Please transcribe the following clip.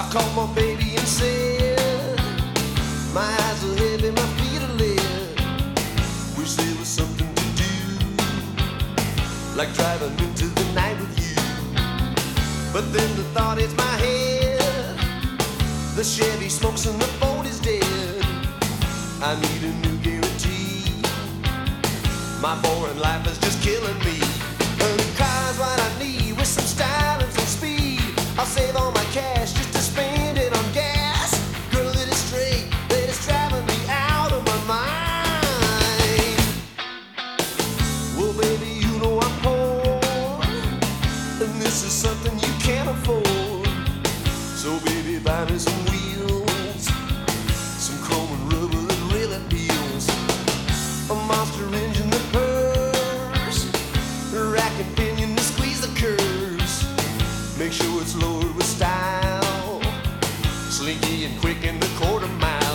called my baby and said, my eyes are heavy, my feet are lead. Wish there was something to do, like driving into the night with you. But then the thought hits my head, the Chevy smokes and the Ford is dead. I need a new guarantee, my boring life is just killing me. And the car's what I need, with some style and some speed. I'll save all my cash just to spend it on gas. Girl, that is straight, that is driving me out of my mind. Well, baby, you know I'm poor, and this is something you can't afford. So, baby, buy me some wheels, some chrome and rubber that really peels, a monster engine that purrs, a rack and pinion to squeeze the curves. Make sure it's lowered with style, slinky and quick in the quarter mile.